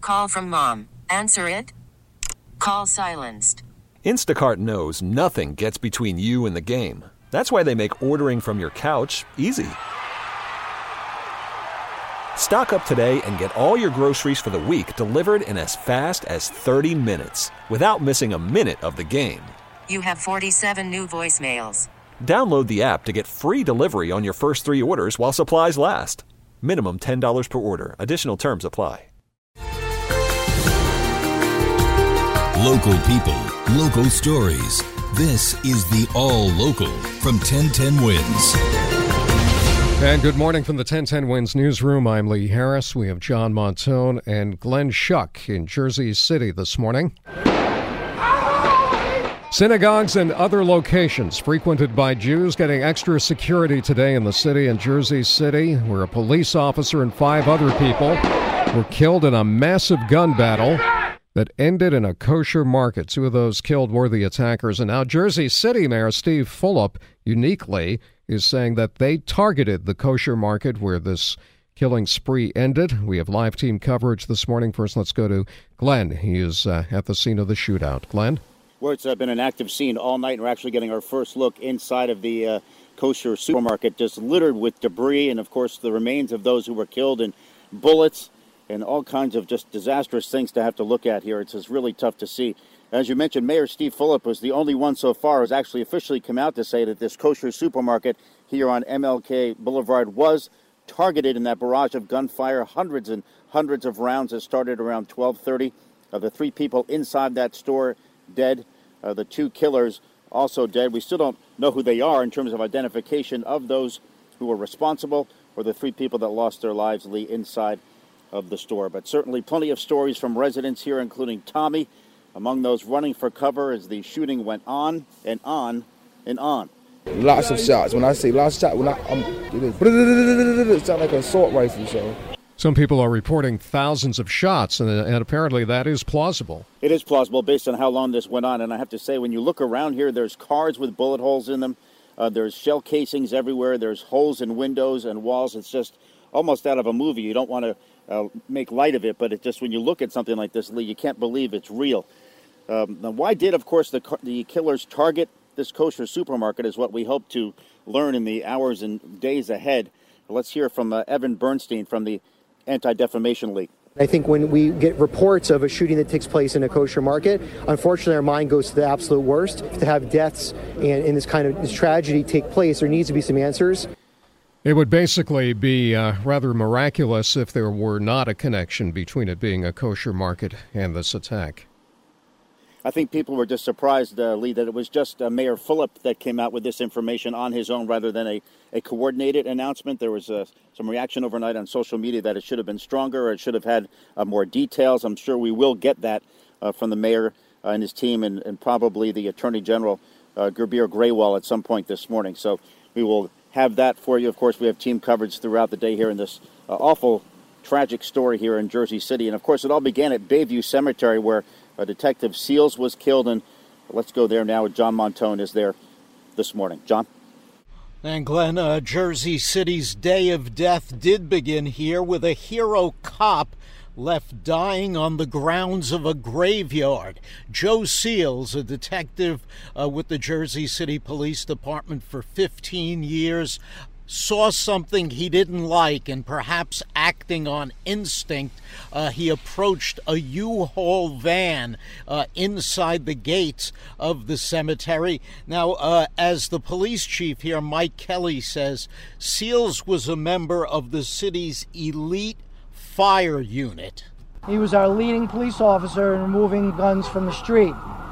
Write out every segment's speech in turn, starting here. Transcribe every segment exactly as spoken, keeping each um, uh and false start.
call from mom. Answer it. Call silenced. Instacart knows nothing gets between you and the game. That's why they make ordering from your couch easy. Stock up today and get all your groceries for the week delivered in as fast as thirty minutes without missing a minute of the game. You have forty-seven new voicemails. Download the app to get free delivery on your first three orders while supplies last. Minimum ten dollars per order. Additional terms apply. Local people, local stories. This is the All Local from ten ten Wins. And good morning from the ten ten Wins newsroom. I'm Lee Harris. We have John Montone and Glenn Schuck in Jersey City this morning. Synagogues and other locations frequented by Jews getting extra security today in the city in Jersey City, where a police officer and five other people were killed in a massive gun battle that ended in a kosher market. Two of those killed were the attackers. And now Jersey City Mayor Steve Fulop, uniquely, is saying that they targeted the kosher market where this killing spree ended. We have live team coverage this morning. First, let's go to Glenn. He is uh, at the scene of the shootout. Glenn? Where it's uh, been an active scene all night. We're actually getting our first look inside of the uh, kosher supermarket, just littered with debris and, of course, the remains of those who were killed and bullets and all kinds of just disastrous things to have to look at here. It's just really tough to see. As you mentioned, Mayor Steve Fulop was the only one so far who's actually officially come out to say that this kosher supermarket here on M L K Boulevard was targeted in that barrage of gunfire. Hundreds and hundreds of rounds that started around twelve thirty. Of the three people inside that store dead, uh, the two killers also dead. We still don't know who they are in terms of identification of those who were responsible or the three people that lost their lives, Lee, inside of the store. But certainly plenty of stories from residents here, including Tommy, among those running for cover as the shooting went on and on and on. Lots of shots. When I say lots of shots, when I, I'm, it sounds like an assault rifle. So some people are reporting thousands of shots, and, and apparently that is plausible. It is plausible based on how long this went on. And I have to say, when you look around here, there's cars with bullet holes in them. Uh, there's shell casings everywhere. There's holes in windows and walls. It's just almost out of a movie. You don't want to uh, make light of it, but it just, when you look at something like this, Lee, you can't believe it's real. Um, now, why did, of course, the the killers target this kosher supermarket is what we hope to learn in the hours and days ahead. Let's hear from uh, Evan Bernstein from the Anti-Defamation League. I think when we get reports of a shooting that takes place in a kosher market, unfortunately our mind goes to the absolute worst. To have deaths and, and this kind of this tragedy take place, there needs to be some answers. It would basically be uh, rather miraculous if there were not a connection between it being a kosher market and this attack. I think people were just surprised, uh, Lee, that it was just uh, Mayor Fulop that came out with this information on his own rather than a, a coordinated announcement. There was uh, some reaction overnight on social media that it should have been stronger or it should have had uh, more details. I'm sure we will get that uh, from the mayor uh, and his team and, and probably the Attorney General, uh, Gurbir Graywall, at some point this morning. So we will have that for you. Of course, we have team coverage throughout the day here in this uh, awful, tragic story here in Jersey City. And, of course, it all began at Bayview Cemetery where Uh, Detective Seals was killed, and let's go there now. John Montone is there this morning. John? And Glenn, uh, Jersey City's day of death did begin here with a hero cop left dying on the grounds of a graveyard. Joe Seals, a detective uh, with the Jersey City Police Department for fifteen years, saw something he didn't like, and perhaps acting on instinct, uh, he approached a U-Haul van uh, inside the gates of the cemetery. Now, uh, as the police chief here, Mike Kelly, says, Seals was a member of the city's elite fire unit. He was our leading police officer in removing guns from the street.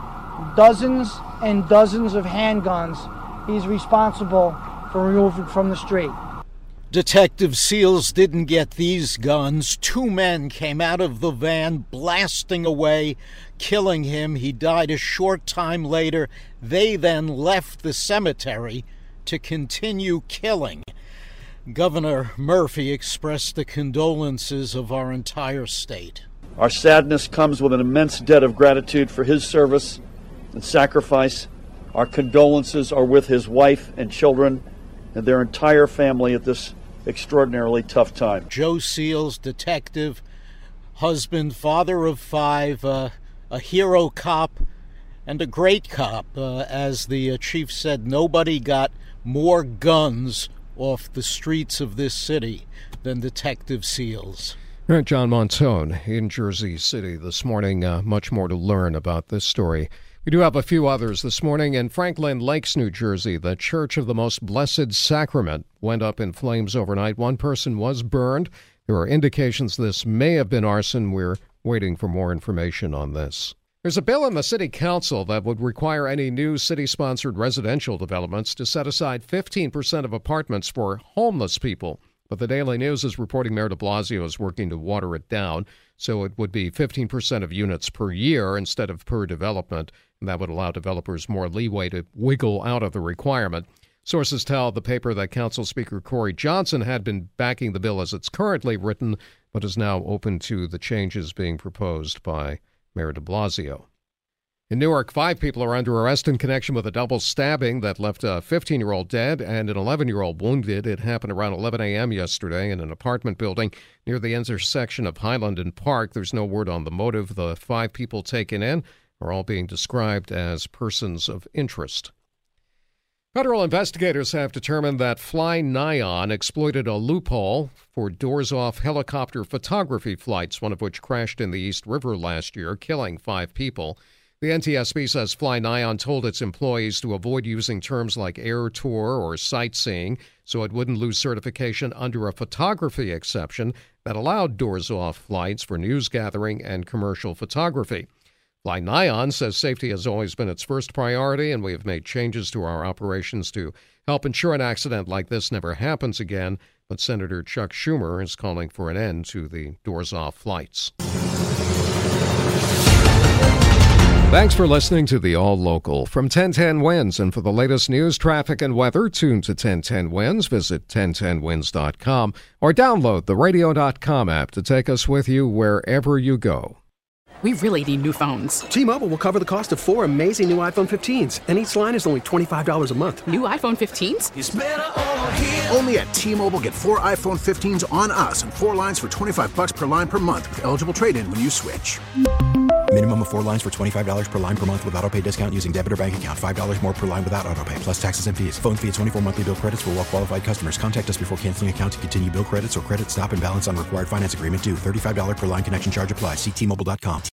Dozens and dozens of handguns he's responsible for removing from the street. Detective Seals didn't get these guns. Two men came out of the van blasting away, killing him. He died a short time later. They then left the cemetery to continue killing. Governor Murphy expressed the condolences of our entire state. Our sadness comes with an immense debt of gratitude for his service and sacrifice. Our condolences are with his wife and children and their entire family at this extraordinarily tough time. Joe Seals, detective, husband, father of five, uh, a hero cop, and a great cop. Uh, as the uh, chief said, nobody got more guns off the streets of this city than Detective Seals. All right, John Montone in Jersey City this morning. Uh, much more to learn about this story. We do have a few others this morning. In Franklin Lakes, New Jersey, the Church of the Most Blessed Sacrament went up in flames overnight. One person was burned. There are indications this may have been arson. We're waiting for more information on this. There's a bill in the city council that would require any new city-sponsored residential developments to set aside fifteen percent of apartments for homeless people. But the Daily News is reporting Mayor de Blasio is working to water it down, so it would be fifteen percent of units per year instead of per development, and that would allow developers more leeway to wiggle out of the requirement. Sources tell the paper that Council Speaker Corey Johnson had been backing the bill as it's currently written, but is now open to the changes being proposed by Mayor de Blasio. In Newark, five people are under arrest in connection with a double stabbing that left a fifteen-year-old dead and an eleven-year-old wounded. It happened around eleven a.m. yesterday in an apartment building near the intersection of Highland and Park. There's no word on the motive. The five people taken in are all being described as persons of interest. Federal investigators have determined that Fly Nyan exploited a loophole for doors-off helicopter photography flights, one of which crashed in the East River last year, killing five people. The N T S B says Fly Nyan told its employees to avoid using terms like air tour or sightseeing so it wouldn't lose certification under a photography exception that allowed doors-off flights for news gathering and commercial photography. Fly Nyan says safety has always been its first priority, and we have made changes to our operations to help ensure an accident like this never happens again. But Senator Chuck Schumer is calling for an end to the doors-off flights. Thanks for listening to the All Local from ten ten Winds. And for the latest news, traffic, and weather, tune to ten ten Winds. Visit ten ten winds dot com or download the radio dot com app to take us with you wherever you go. We really need new phones. T-Mobile will cover the cost of four amazing new iPhone fifteens, and each line is only twenty-five dollars a month. New iPhone fifteens? It's better over here. Only at T-Mobile, get four iPhone fifteens on us and four lines for twenty-five bucks per line per month with eligible trade-in when you switch. Minimum of four lines for twenty-five dollars per line per month with autopay discount using debit or bank account. five dollars more per line without autopay, plus taxes and fees. Phone fee at twenty-four monthly bill credits for well-qualified customers. Contact us before canceling account to continue bill credits or credit stop and balance on required finance agreement due. thirty-five dollars per line connection charge applies. See T Mobile dot com.